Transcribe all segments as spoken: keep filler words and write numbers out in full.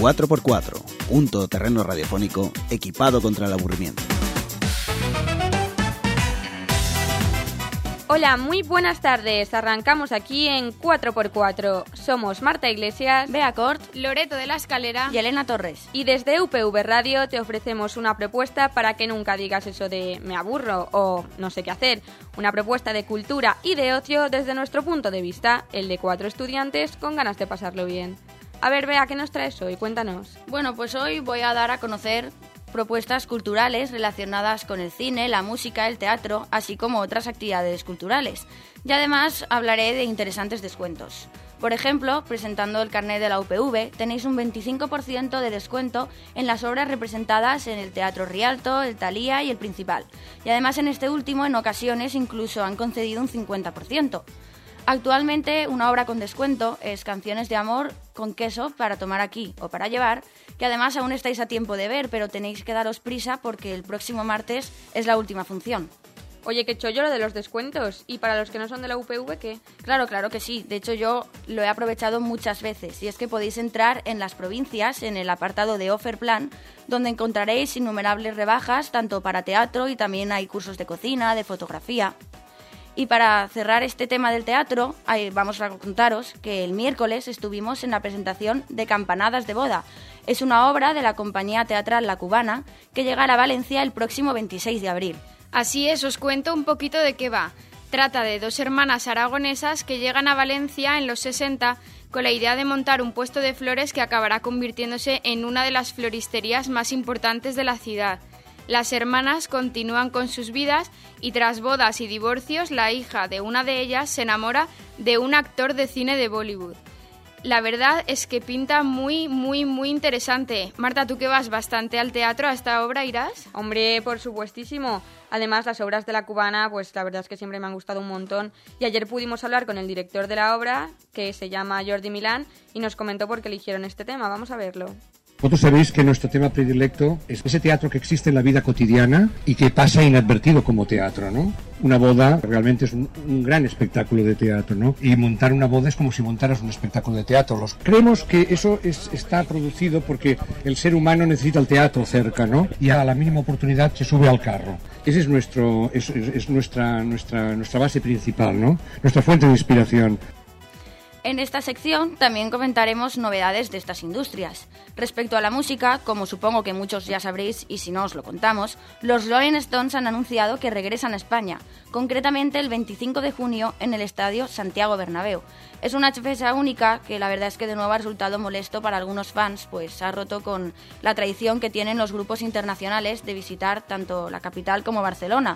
cuatro por cuatro, un todoterreno radiofónico equipado contra el aburrimiento. Hola, muy buenas tardes. Arrancamos aquí en cuatro por cuatro. Somos Marta Iglesias, Bea Cort, Loreto de la Escalera y Elena Torres. Y desde U P V Radio te ofrecemos una propuesta para que nunca digas eso de me aburro o no sé qué hacer. Una propuesta de cultura y de ocio desde nuestro punto de vista, el de cuatro estudiantes con ganas de pasarlo bien. A ver, Bea, ¿qué nos traes hoy? Cuéntanos. Bueno, pues hoy voy a dar a conocer propuestas culturales relacionadas con el cine, la música, el teatro, así como otras actividades culturales. Y además hablaré de interesantes descuentos. Por ejemplo, presentando el carnet de la U P V, tenéis un veinticinco por ciento de descuento en las obras representadas en el Teatro Rialto, el Thalía y el Principal. Y además en este último, en ocasiones, incluso han concedido un cincuenta por ciento. Actualmente, una obra con descuento es Canciones de amor con queso para tomar aquí o para llevar, que además aún estáis a tiempo de ver, pero tenéis que daros prisa porque el próximo martes es la última función. Oye, qué chollo lo de los descuentos. ¿Y para los que no son de la U P V, qué? Claro, claro que sí. De hecho, yo lo he aprovechado muchas veces. Y es que podéis entrar en las provincias, en el apartado de Offer Plan, donde encontraréis innumerables rebajas, tanto para teatro y también hay cursos de cocina, de fotografía. Y para cerrar este tema del teatro, vamos a contaros que el miércoles estuvimos en la presentación de Campanadas de Boda. Es una obra de la compañía teatral La Cubana que llegará a Valencia el próximo veintiséis de abril. Así es, os cuento un poquito de qué va. Trata de dos hermanas aragonesas que llegan a Valencia en los sesenta con la idea de montar un puesto de flores que acabará convirtiéndose en una de las floristerías más importantes de la ciudad. Las hermanas continúan con sus vidas y tras bodas y divorcios, la hija de una de ellas se enamora de un actor de cine de Bollywood. La verdad es que pinta muy, muy, muy interesante. Marta, tú que vas bastante al teatro, ¿a esta obra irás? Hombre, por supuestísimo. Además, las obras de La Cubana, pues la verdad es que siempre me han gustado un montón. Y ayer pudimos hablar con el director de la obra, que se llama Jordi Milán, y nos comentó por qué eligieron este tema. Vamos a verlo. Vosotros sabéis que nuestro tema predilecto es ese teatro que existe en la vida cotidiana y que pasa inadvertido como teatro, ¿no? Una boda realmente es un, un gran espectáculo de teatro, ¿no? Y montar una boda es como si montaras un espectáculo de teatro. Los... Creemos que eso es, está producido porque el ser humano necesita el teatro cerca, ¿no? Y a la mínima oportunidad se sube al carro. Esa es, nuestro, es, es, es nuestra, nuestra, nuestra base principal, ¿no? Nuestra fuente de inspiración. En esta sección también comentaremos novedades de estas industrias. Respecto a la música, como supongo que muchos ya sabréis y si no os lo contamos, los Rolling Stones han anunciado que regresan a España, concretamente el veinticinco de junio en el Estadio Santiago Bernabéu. Es una fecha única que la verdad es que de nuevo ha resultado molesto para algunos fans, pues ha roto con la tradición que tienen los grupos internacionales de visitar tanto la capital como Barcelona.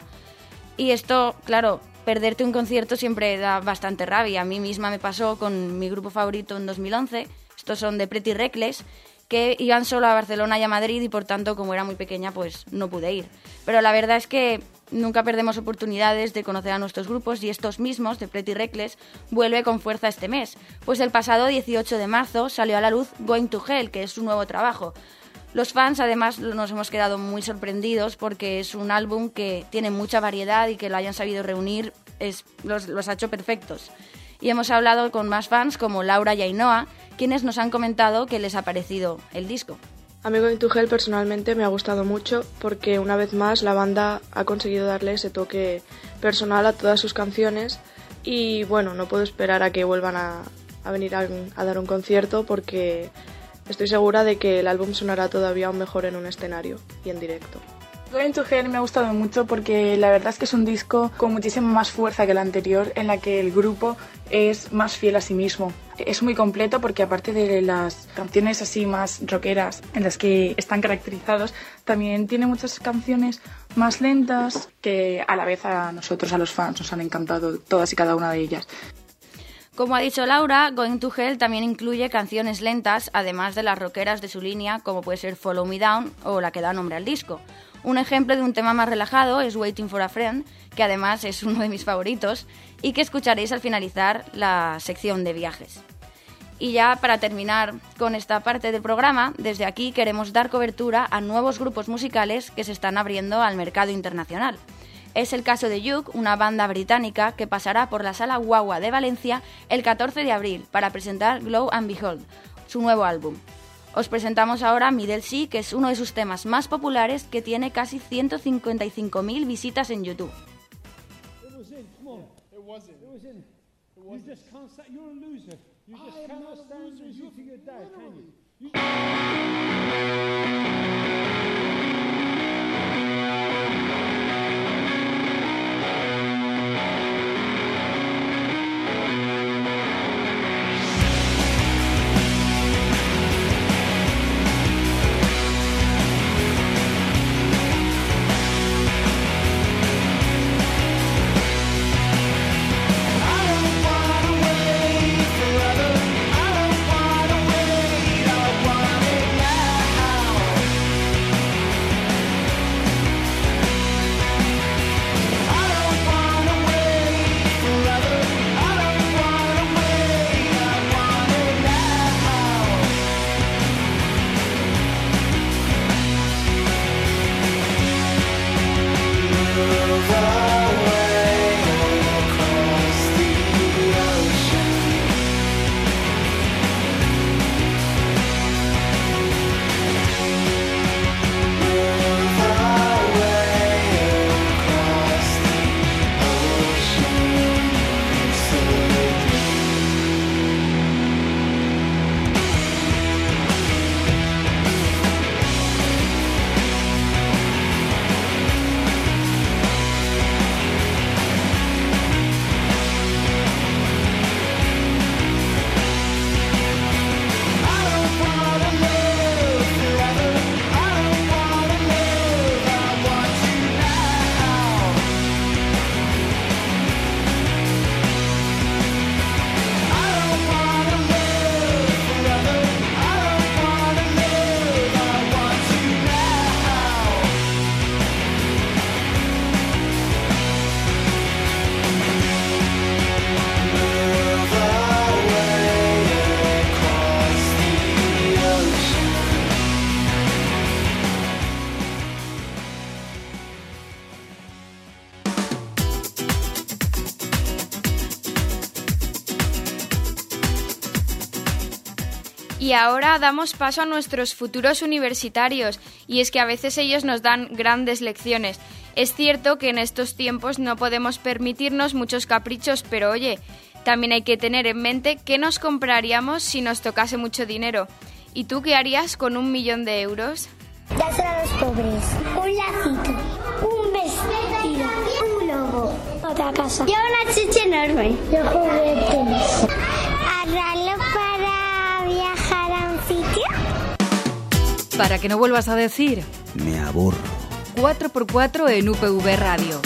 Y esto, claro, perderte un concierto siempre da bastante rabia. A mí misma me pasó con mi grupo favorito en dos mil once, estos son de Pretty Reckless, que iban solo a Barcelona y a Madrid y por tanto, como era muy pequeña, pues no pude ir. Pero la verdad es que nunca perdemos oportunidades de conocer a nuestros grupos y estos mismos, de Pretty Reckless, vuelve con fuerza este mes. Pues el pasado dieciocho de marzo salió a la luz Going to Hell, que es su nuevo trabajo. Los fans, además, nos hemos quedado muy sorprendidos porque es un álbum que tiene mucha variedad y que lo hayan sabido reunir es, los, los ha hecho perfectos. Y hemos hablado con más fans como Laura y Ainhoa, quienes nos han comentado qué les ha parecido el disco. A mí Going to Hell personalmente me ha gustado mucho porque una vez más la banda ha conseguido darle ese toque personal a todas sus canciones y bueno, no puedo esperar a que vuelvan a, a venir a, a dar un concierto porque estoy segura de que el álbum sonará todavía aún mejor en un escenario y en directo. Going to Hell me ha gustado mucho porque la verdad es que es un disco con muchísima más fuerza que el anterior, en la que el grupo es más fiel a sí mismo. Es muy completo porque aparte de las canciones así más rockeras en las que están caracterizados, también tiene muchas canciones más lentas que a la vez a nosotros, a los fans, nos han encantado todas y cada una de ellas. Como ha dicho Laura, Going to Hell también incluye canciones lentas, además de las rockeras de su línea, como puede ser Follow Me Down o la que da nombre al disco. Un ejemplo de un tema más relajado es Waiting for a Friend, que además es uno de mis favoritos, y que escucharéis al finalizar la sección de viajes. Y ya para terminar con esta parte del programa, desde aquí queremos dar cobertura a nuevos grupos musicales que se están abriendo al mercado internacional. Es el caso de Yuk, una banda británica que pasará por la Sala Guagua de Valencia el catorce de abril para presentar Glow and Behold, su nuevo álbum. Os presentamos ahora Middle Sea, que es uno de sus temas más populares, que tiene casi ciento cincuenta y cinco mil visitas en YouTube. Y ahora damos paso a nuestros futuros universitarios, y es que a veces ellos nos dan grandes lecciones. Es cierto que en estos tiempos no podemos permitirnos muchos caprichos, pero oye, también hay que tener en mente qué nos compraríamos si nos tocase mucho dinero. ¿Y tú qué harías con un millón de euros? Dárselo a los pobres. Un lacito, un vestido, un lobo, otra casa. Yo una chicha enorme. Yo juguetes. Ahorrarlo para viajar a un sitio. Para que no vuelvas a decir Me aburro. cuatro por cuatro en U P V Radio.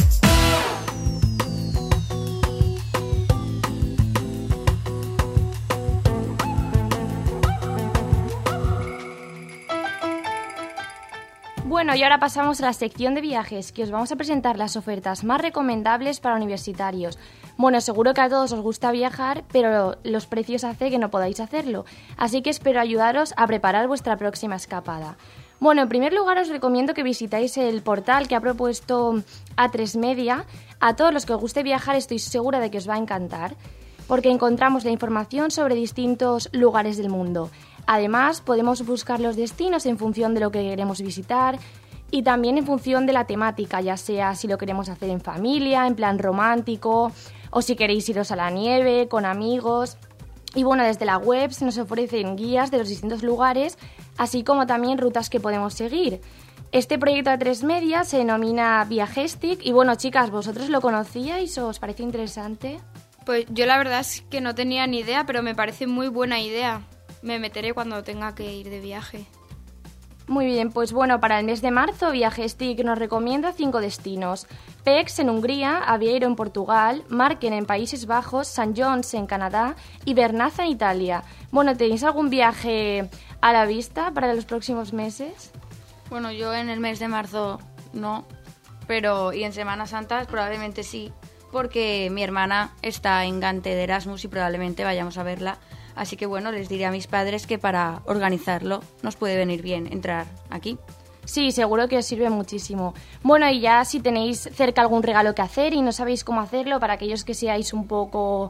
Bueno, y ahora pasamos a la sección de viajes, que os vamos a presentar las ofertas más recomendables para universitarios. Bueno, seguro que a todos os gusta viajar, pero los precios hacen que no podáis hacerlo, así que espero ayudaros a preparar vuestra próxima escapada. Bueno, en primer lugar os recomiendo que visitáis el portal que ha propuesto A tres Media. A todos los que os guste viajar estoy segura de que os va a encantar, porque encontramos la información sobre distintos lugares del mundo. Además, podemos buscar los destinos en función de lo que queremos visitar y también en función de la temática, ya sea si lo queremos hacer en familia, en plan romántico, o si queréis iros a la nieve, con amigos. Y bueno, desde la web se nos ofrecen guías de los distintos lugares, así como también rutas que podemos seguir. Este proyecto A tres Media se denomina Viajestic y bueno, chicas, ¿vosotros lo conocíais o os parece interesante? Pues yo la verdad es que no tenía ni idea, pero me parece muy buena idea. Me meteré cuando tenga que ir de viaje. Muy bien, pues bueno, para el mes de marzo Viajestic nos recomienda cinco destinos. Pécs en Hungría, Aveiro en Portugal, Marken en Países Bajos, Saint John's en Canadá y Bernaza en Italia. Bueno, ¿tenéis algún viaje a la vista para los próximos meses? Bueno, yo en el mes de marzo no, pero y en Semana Santa probablemente sí, porque mi hermana está en Gante de Erasmus y probablemente vayamos a verla. Así que bueno, les diré a mis padres que para organizarlo nos puede venir bien entrar aquí. Sí, seguro que os sirve muchísimo. Bueno, y ya si tenéis cerca algún regalo que hacer y no sabéis cómo hacerlo, para aquellos que seáis un poco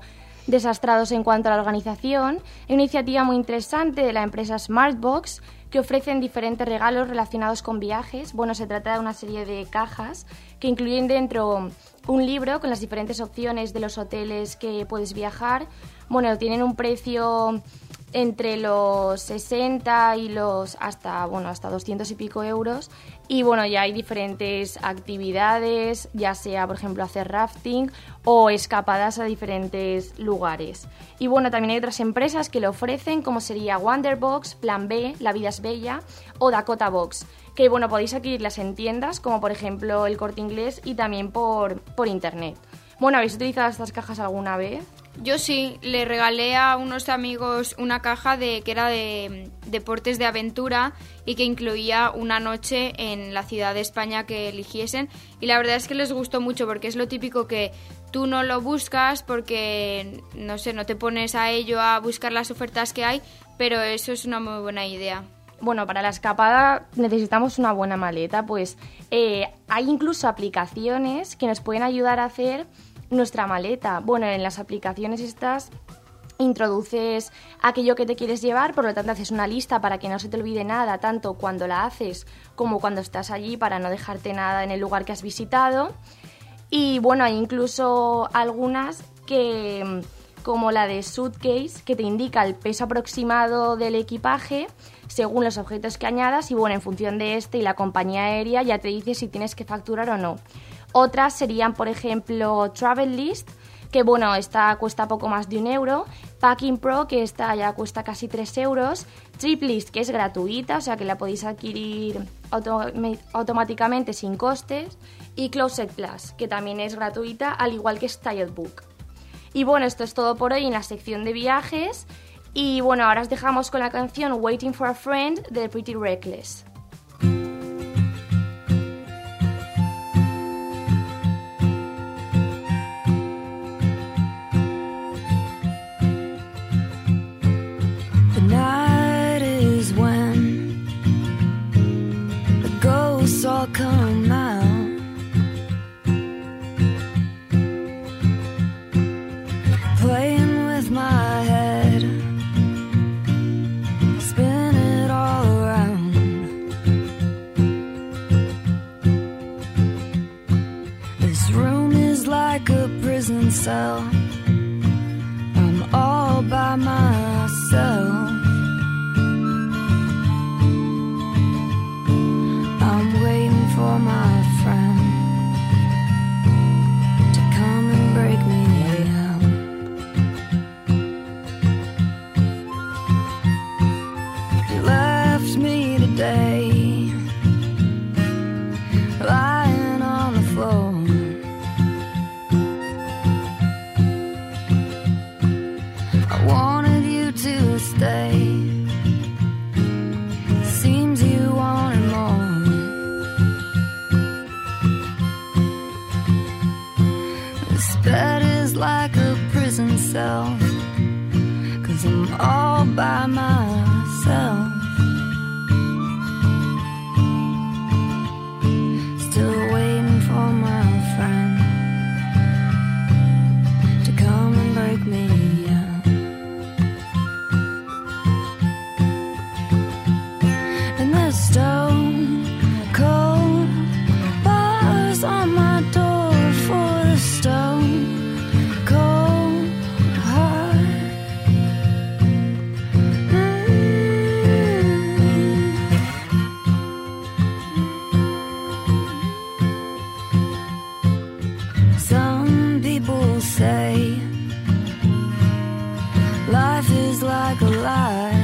desastrados en cuanto a la organización. Una iniciativa muy interesante de la empresa Smartbox, que ofrecen diferentes regalos relacionados con viajes. Bueno, se trata de una serie de cajas que incluyen dentro un libro con las diferentes opciones de los hoteles que puedes viajar. Bueno, tienen un precio entre los sesenta y los hasta bueno hasta doscientos y pico euros, y bueno, ya hay diferentes actividades, ya sea por ejemplo hacer rafting o escapadas a diferentes lugares. Y bueno, también hay otras empresas que lo ofrecen, como sería Wonderbox, Plan B, La Vida es Bella o Dakota Box, que bueno, podéis adquirirlas en tiendas como por ejemplo El Corte Inglés y también por, por internet. Bueno, ¿habéis utilizado estas cajas alguna vez? Yo sí, le regalé a unos amigos una caja de que era de deportes de aventura y que incluía una noche en la ciudad de España que eligiesen, y la verdad es que les gustó mucho porque es lo típico que tú no lo buscas porque, no sé, no te pones a ello a buscar las ofertas que hay, pero eso es una muy buena idea. Bueno, para la escapada necesitamos una buena maleta, pues eh, hay incluso aplicaciones que nos pueden ayudar a hacer nuestra maleta. Bueno, en las aplicaciones estas introduces aquello que te quieres llevar, por lo tanto haces una lista para que no se te olvide nada, tanto cuando la haces como cuando estás allí, para no dejarte nada en el lugar que has visitado. Y bueno, hay incluso algunas que, como la de Suitcase, que te indica el peso aproximado del equipaje según los objetos que añadas, y bueno, en función de este y la compañía aérea ya te dice si tienes que facturar o no. Otras serían, por ejemplo, Travel List, que bueno, esta cuesta poco más de un euro. Packing Pro, que esta ya cuesta casi tres euros. Trip List, que es gratuita, o sea que la podéis adquirir autom- automáticamente sin costes. Y Closet Plus, que también es gratuita, al igual que Stylebook. Y bueno, esto es todo por hoy en la sección de viajes. Y bueno, ahora os dejamos con la canción Waiting for a Friend de Pretty Reckless. All come out, playing with my head, spin it all around. This room is like a prison cell, I'm all by myself. I'm waiting for my friend to come and break me out. You left me today, lying on the floor. I wanted you to stay, seems you wanted more. Bed is like a prison cell, 'cause I'm all by myself. Still waiting for my friend to come and break me out. And there's stone cold bars on my door for the stone cold heart. Mm. Some people say life is like a lie.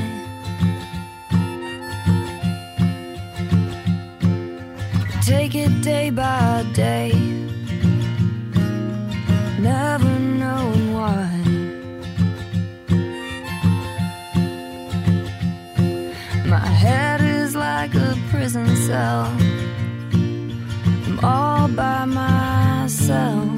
Take it day by day, never knowing why. My head is like a prison cell, I'm all by myself.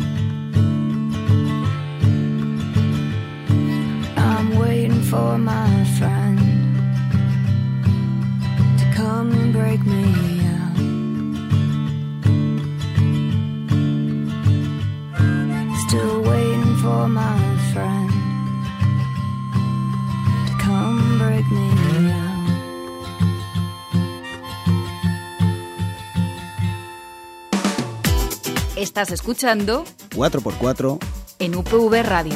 I'm waiting for my friend to come and break me out. Still waiting for my friend Estás escuchando cuatro por cuatro en U P V Radio.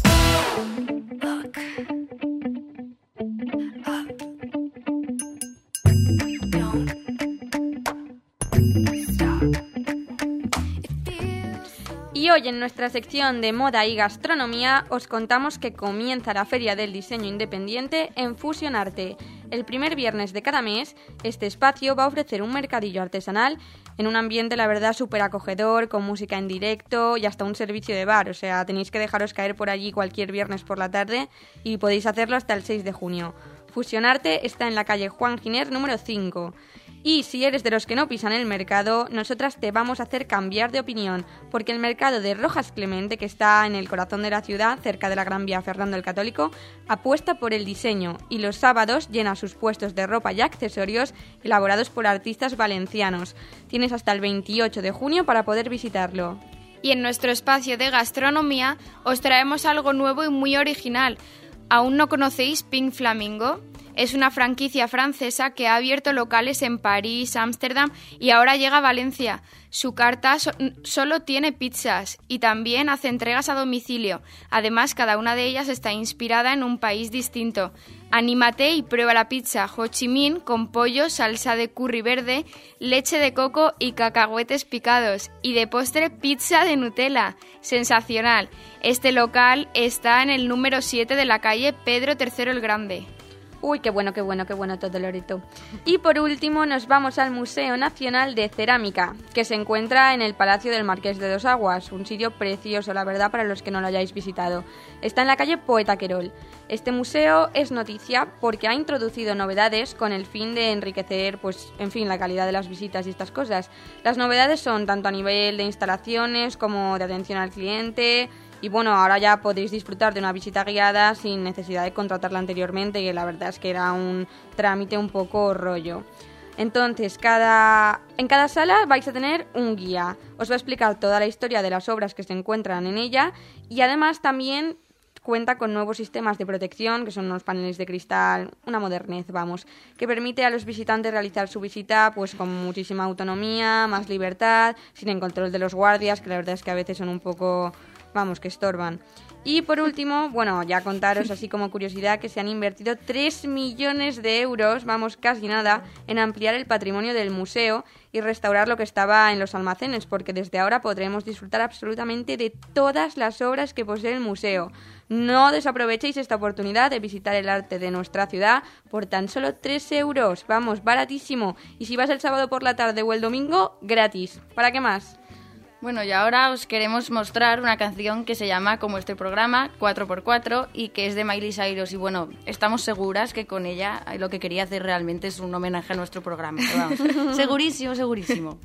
Y hoy en nuestra sección de moda y gastronomía os contamos que comienza la Feria del Diseño Independiente en Fusionarte. El primer viernes de cada mes, este espacio va a ofrecer un mercadillo artesanal en un ambiente, la verdad, súper acogedor, con música en directo y hasta un servicio de bar. O sea, tenéis que dejaros caer por allí cualquier viernes por la tarde y podéis hacerlo hasta el seis de junio. Fusionarte está en la calle Juan Giner número cinco. Y si eres de los que no pisan el mercado, nosotras te vamos a hacer cambiar de opinión, porque el mercado de Rojas Clemente, que está en el corazón de la ciudad, cerca de la Gran Vía Fernando el Católico, apuesta por el diseño y los sábados llena sus puestos de ropa y accesorios elaborados por artistas valencianos. Tienes hasta el veintiocho de junio para poder visitarlo. Y en nuestro espacio de gastronomía os traemos algo nuevo y muy original. ¿Aún no conocéis Pink Flamingo? Es una franquicia francesa que ha abierto locales en París, Ámsterdam y ahora llega a Valencia. Su carta so- solo tiene pizzas y también hace entregas a domicilio. Además, cada una de ellas está inspirada en un país distinto. Anímate y prueba la pizza Ho Chi Minh con pollo, salsa de curry verde, leche de coco y cacahuetes picados. Y de postre, pizza de Nutella. Sensacional. Este local está en el número siete de la calle Pedro tercero el Grande. Uy, qué bueno, qué bueno, qué bueno todo, Loreto. Y por último nos vamos al Museo Nacional de Cerámica, que se encuentra en el Palacio del Marqués de Dos Aguas, un sitio precioso, la verdad, para los que no lo hayáis visitado. Está en la calle Poeta Querol. Este museo es noticia porque ha introducido novedades con el fin de enriquecer, pues, en fin, la calidad de las visitas y estas cosas. Las novedades son tanto a nivel de instalaciones como de atención al cliente. Y bueno, ahora ya podéis disfrutar de una visita guiada sin necesidad de contratarla anteriormente, que la verdad es que era un trámite un poco rollo. Entonces, cada, en cada sala vais a tener un guía. Os va a explicar toda la historia de las obras que se encuentran en ella y además también cuenta con nuevos sistemas de protección, que son unos paneles de cristal, una modernez, vamos, que permite a los visitantes realizar su visita pues con muchísima autonomía, más libertad, sin el control de los guardias, que la verdad es que a veces son un poco... vamos, que estorban. Y por último, bueno, ya contaros así como curiosidad que se han invertido tres millones de euros, vamos, casi nada, en ampliar el patrimonio del museo y restaurar lo que estaba en los almacenes, porque desde ahora podremos disfrutar absolutamente de todas las obras que posee el museo. No desaprovechéis esta oportunidad de visitar el arte de nuestra ciudad por tan solo tres euros, vamos, baratísimo. Y si vas el sábado por la tarde o el domingo, gratis. ¿Para qué más? Bueno, y ahora os queremos mostrar una canción que se llama, como este programa, cuatro por cuatro, y que es de Miley Cyrus. Y bueno, estamos seguras que con ella lo que quería hacer realmente es un homenaje a nuestro programa. Pero vamos, segurísimo, segurísimo.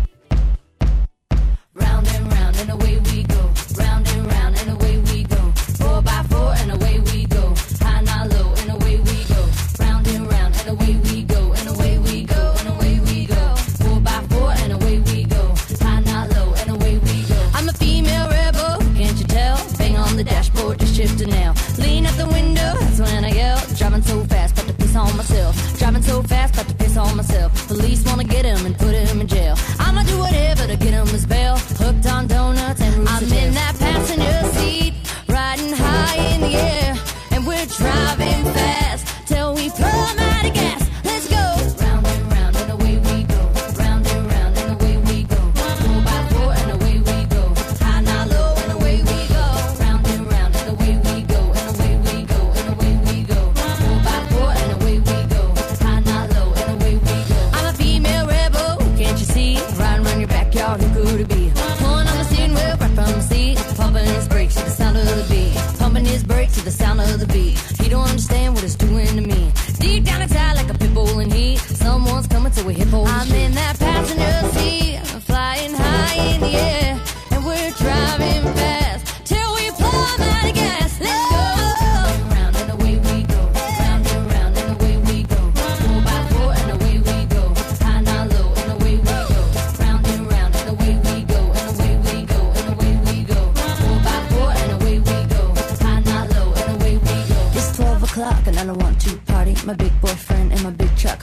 Round and round and away we go. Round and round and away we go. Four by four and away we go. High, not low and away we go. Round and round and away we go. And away we go and away we go. Four by four and away we go. High, not low and away we go. I'm a female rebel, can't you tell? Bang on the dashboard, just shift a nail. Lean out the window, that's when I yell. Driving so fast, got to piss on myself. Driving so fast, got to piss on myself. Police wanna get him and put him in jail. I'ma do whatever to get him his bail. Hooked on donuts and roots. I'm in that passenger seat, riding high in the air, and we're driving fast till we plumb out of gas. Let's go. Round and round and away we go. Round and round and away we go. Four by four and away we go. High, not low and away we go. Round and round and away we go. And away we go. And away we go. Four by four and away we go. High, not low and away we go. I'm a female rebel, can't you see? Riding around your backyard, who could it be? Pulling on the steering wheel right from the seat, pumping his brakes to the sound of the beat. Pumping his brakes to the sound of the beat. He don't understand what it's doing to me. Deep down inside like a pit bull in heat. Someone's coming to a hip hole. I'm in that passenger seat, flying high in the air, and we're driving fast till we plumb out of gas. Let's go. Round and away we go. Round and round and away we go. Four by four and away we go. High, not low and away we go. Round and round and away we go. And away we go. And away we go. Four by four and away we go. High, not low and away we go. It's twelve o'clock and I don't want to party. My big boyfriend and my big truck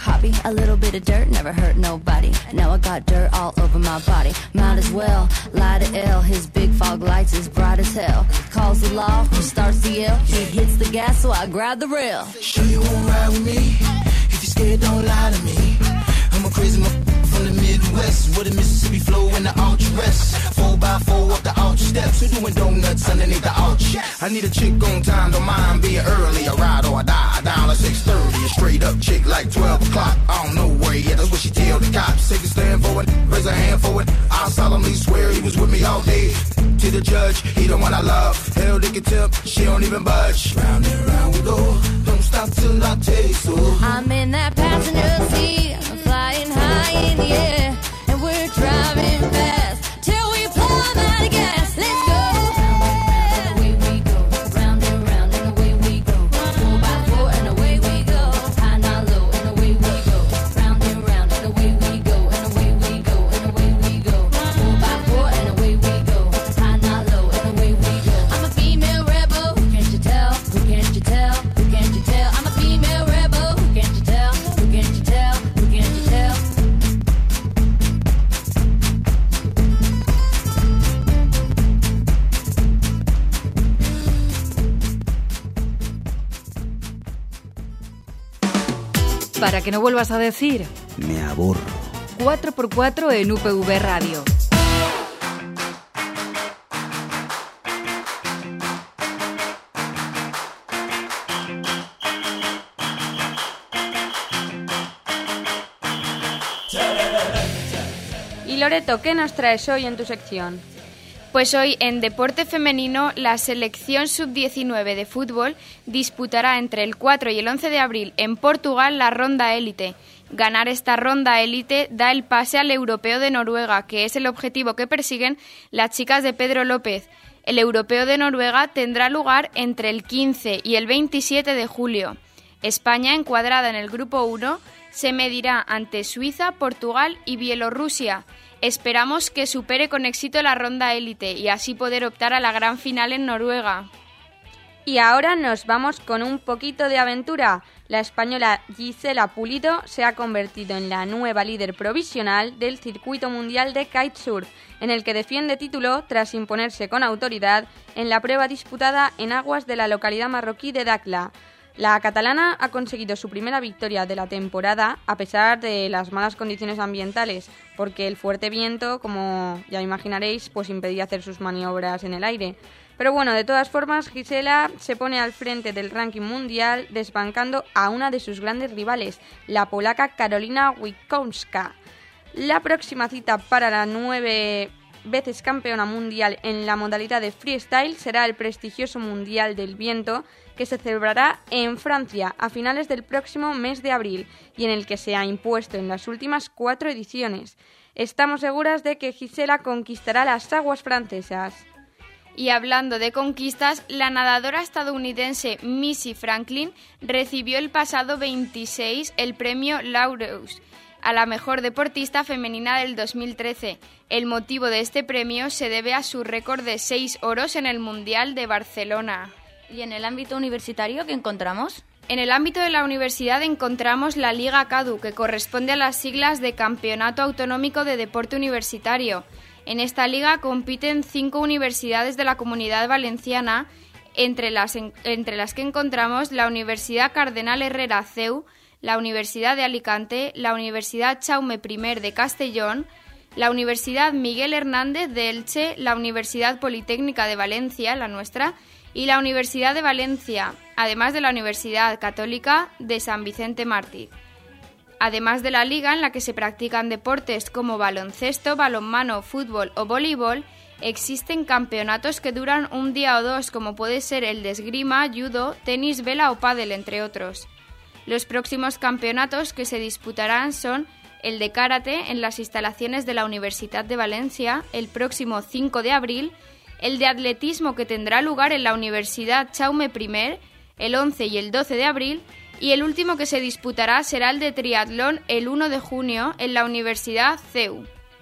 hobby. A little bit of dirt never hurt nobody. Now I got dirt all over my body. Might as well lie to L. His big fog lights is bright as hell. Calls the law, who starts the yell. He hits the gas, so I grab the rail. Sure you won't ride with me? If you're scared, don't lie to me. I'm a crazy motherfucker from the Midwest, with a Mississippi flow and the arch rest. Four by four up the arch steps, who doing donuts underneath the arch? I need a chick on time, don't mind being early. I ride or I die, down at six thirty. A straight up chick like twelve o'clock. I don't know where yet, that's what she tell the cops. Take a stand for it, raise a hand for it. I'll solemnly swear he was with me all day. To the judge, he the one I love. Hell, they can tip, she don't even budge. Round and round we go, don't stop till I taste so. I'm in that passenger seat, I'm flying high in the air, and we're driving fast till we plumb out of gas. Let's go. Round and away we go, round and round and away we go. Four by four and away we go. High, not low, and away we go. Round and round and away we go, and away we go, and away we go. Four by four and away we go. High, not low, and away we go. I'm a female rebel, who can't you tell? Who can't you tell? Who can't you tell? I'm a female rebel, who can't you tell? Who can't you tell? Who can't you tell? Para que no vuelvas a decir Me aburro. cuatro por cuatro en U P V Radio. Y Loreto, ¿qué nos traes hoy en tu sección? Pues hoy en deporte femenino la selección sub diecinueve de fútbol disputará entre el cuatro y el once de abril en Portugal la ronda élite. Ganar esta ronda élite da el pase al Europeo de Noruega, que es el objetivo que persiguen las chicas de Pedro López. El Europeo de Noruega tendrá lugar entre el quince y el veintisiete de julio. España, encuadrada en el grupo uno, se medirá ante Suiza, Portugal y Bielorrusia. Esperamos que supere con éxito la ronda élite y así poder optar a la gran final en Noruega. Y ahora nos vamos con un poquito de aventura. La española Gisela Pulido se ha convertido en la nueva líder provisional del circuito mundial de kitesurf, en el que defiende título tras imponerse con autoridad en la prueba disputada en aguas de la localidad marroquí de Dakhla. La catalana ha conseguido su primera victoria de la temporada a pesar de las malas condiciones ambientales, porque el fuerte viento, como ya imaginaréis, pues impedía hacer sus maniobras en el aire. Pero bueno, de todas formas, Gisela se pone al frente del ranking mundial desbancando a una de sus grandes rivales, la polaca Karolina Witkowska. La próxima cita para la nueve veces campeona mundial en la modalidad de freestyle será el prestigioso Mundial del Viento, que se celebrará en Francia a finales del próximo mes de abril y en el que se ha impuesto en las últimas cuatro ediciones. Estamos seguras de que Gisela conquistará las aguas francesas. Y hablando de conquistas, la nadadora estadounidense Missy Franklin recibió el pasado veintiséis el premio Laureus a la mejor deportista femenina del dos mil trece. El motivo de este premio se debe a su récord de seis oros en el Mundial de Barcelona. ¿Y en el ámbito universitario qué encontramos? En el ámbito de la universidad encontramos la Liga CADU, que corresponde a las siglas de Campeonato Autonómico de Deporte Universitario. En esta liga compiten cinco universidades de la Comunidad Valenciana, entre las, en, entre las que encontramos la Universidad Cardenal Herrera C E U, la Universidad de Alicante, la Universidad Jaume I de Castellón, la Universidad Miguel Hernández de Elche, la Universidad Politécnica de Valencia, la nuestra, y la Universidad de Valencia, además de la Universidad Católica de San Vicente Mártir. Además de la liga en la que se practican deportes como baloncesto, balonmano, fútbol o voleibol, existen campeonatos que duran un día o dos, como puede ser el de esgrima, judo, tenis, vela o pádel, entre otros. Los próximos campeonatos que se disputarán son el de karate en las instalaciones de la Universidad de Valencia el próximo cinco de abril, el de atletismo que tendrá lugar en la Universidad Jaume I el once y el doce de abril, y el último que se disputará será el de triatlón el uno de junio en la Universidad C E U.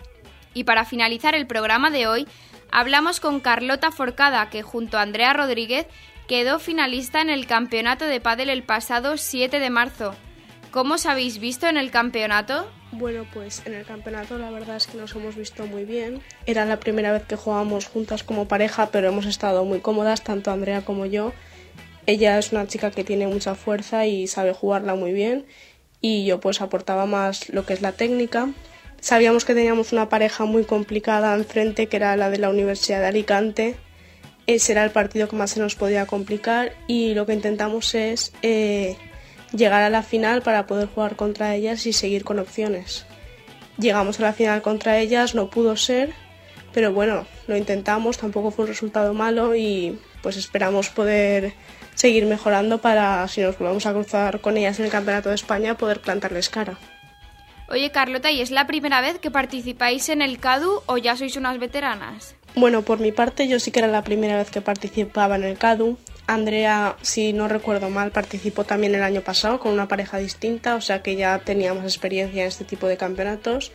Y para finalizar el programa de hoy, hablamos con Carlota Forcada, que junto a Andrea Rodríguez quedó finalista en el campeonato de pádel el pasado siete de marzo. ¿Cómo os habéis visto en el campeonato? Bueno, pues en el campeonato la verdad es que nos hemos visto muy bien. Era la primera vez que jugábamos juntas como pareja, pero hemos estado muy cómodas, tanto Andrea como yo. Ella es una chica que tiene mucha fuerza y sabe jugarla muy bien, y yo pues aportaba más lo que es la técnica. Sabíamos que teníamos una pareja muy complicada enfrente, que era la de la Universidad de Alicante. Ese era el partido que más se nos podía complicar, y lo que intentamos es eh, llegar a la final para poder jugar contra ellas y seguir con opciones. Llegamos a la final contra ellas, no pudo ser, pero bueno, lo intentamos, tampoco fue un resultado malo, y pues esperamos poder seguir mejorando para, si nos volvemos a cruzar con ellas en el Campeonato de España, poder plantarles cara. Oye, Carlota, ¿y es la primera vez que participáis en el CADU o ya sois unas veteranas? Bueno, por mi parte yo sí que era la primera vez que participaba en el CADU. Andrea, si no recuerdo mal, participó también el año pasado con una pareja distinta, o sea que ya teníamos experiencia en este tipo de campeonatos.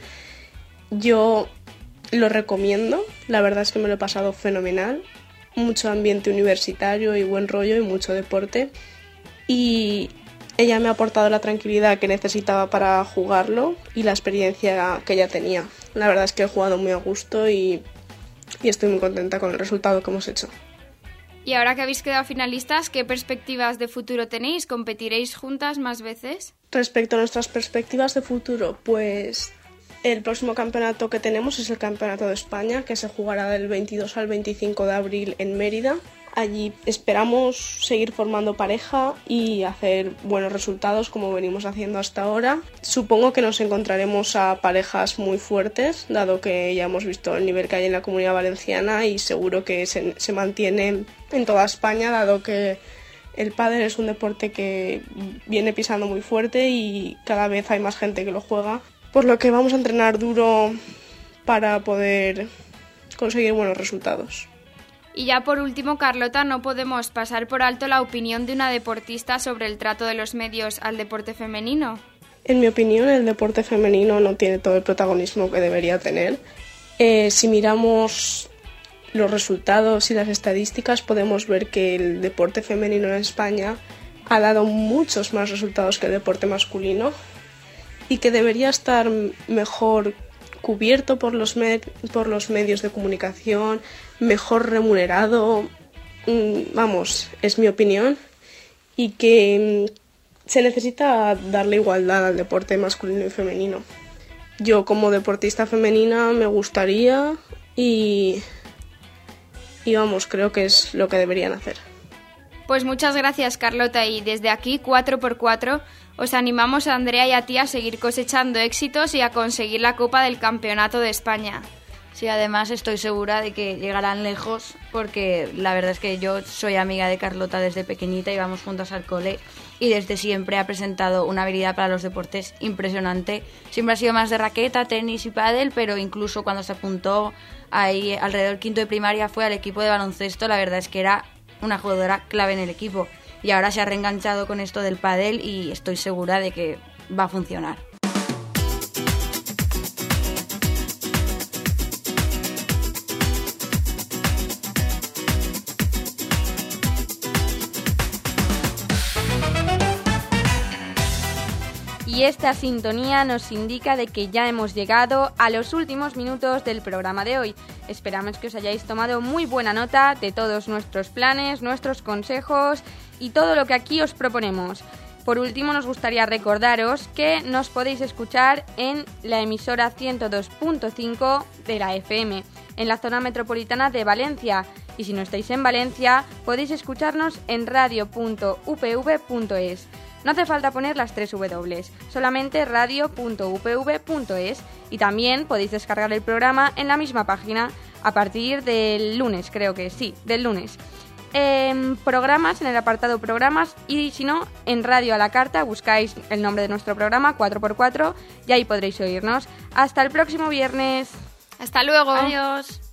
Yo lo recomiendo, la verdad es que me lo he pasado fenomenal. Mucho ambiente universitario y buen rollo y mucho deporte. Y ella me ha aportado la tranquilidad que necesitaba para jugarlo y la experiencia que ella tenía. La verdad es que he jugado muy a gusto y, y estoy muy contenta con el resultado que hemos hecho. Y ahora que habéis quedado finalistas, ¿qué perspectivas de futuro tenéis? ¿Competiréis juntas más veces? Respecto a nuestras perspectivas de futuro, pues el próximo campeonato que tenemos es el Campeonato de España, que se jugará del veintidós al veinticinco de abril en Mérida. Allí esperamos seguir formando pareja y hacer buenos resultados como venimos haciendo hasta ahora. Supongo que nos encontraremos a parejas muy fuertes, dado que ya hemos visto el nivel que hay en la Comunidad Valenciana, y seguro que se, se mantiene en toda España, dado que el pádel es un deporte que viene pisando muy fuerte y cada vez hay más gente que lo juega. Por lo que vamos a entrenar duro para poder conseguir buenos resultados. Y ya por último, Carlota, no podemos pasar por alto la opinión de una deportista sobre el trato de los medios al deporte femenino. En mi opinión, el deporte femenino no tiene todo el protagonismo que debería tener. Eh, si miramos los resultados y las estadísticas, podemos ver que el deporte femenino en España ha dado muchos más resultados que el deporte masculino, y que debería estar mejor cubierto por los, med- por los medios de comunicación, mejor remunerado, vamos, es mi opinión, y que se necesita darle igualdad al deporte masculino y femenino. Yo como deportista femenina me gustaría y, y vamos, creo que es lo que deberían hacer. Pues muchas gracias, Carlota, y desde aquí, cuatro por cuatro, os animamos a Andrea y a ti a seguir cosechando éxitos y a conseguir la Copa del Campeonato de España. Sí, además estoy segura de que llegarán lejos, porque la verdad es que yo soy amiga de Carlota desde pequeñita, íbamos juntas al cole y desde siempre ha presentado una habilidad para los deportes impresionante. Siempre ha sido más de raqueta, tenis y pádel, pero incluso cuando se apuntó ahí alrededor del quinto de primaria fue al equipo de baloncesto. La verdad es que era una jugadora clave en el equipo, y ahora se ha reenganchado con esto del pádel y estoy segura de que va a funcionar. Y esta sintonía nos indica de que ya hemos llegado a los últimos minutos del programa de hoy. Esperamos que os hayáis tomado muy buena nota de todos nuestros planes, nuestros consejos y todo lo que aquí os proponemos. Por último, nos gustaría recordaros que nos podéis escuchar en la emisora ciento dos punto cinco de la F M, en la zona metropolitana de Valencia. Y si no estáis en Valencia, podéis escucharnos en radio punto u p v punto es. No hace falta poner las tres W, solamente radio punto u p v punto es, y también podéis descargar el programa en la misma página a partir del lunes, creo que sí, del lunes. En programas, en el apartado programas, y si no, en Radio a la Carta buscáis el nombre de nuestro programa, cuatro por cuatro, y ahí podréis oírnos. Hasta el próximo viernes. Hasta luego. Adiós.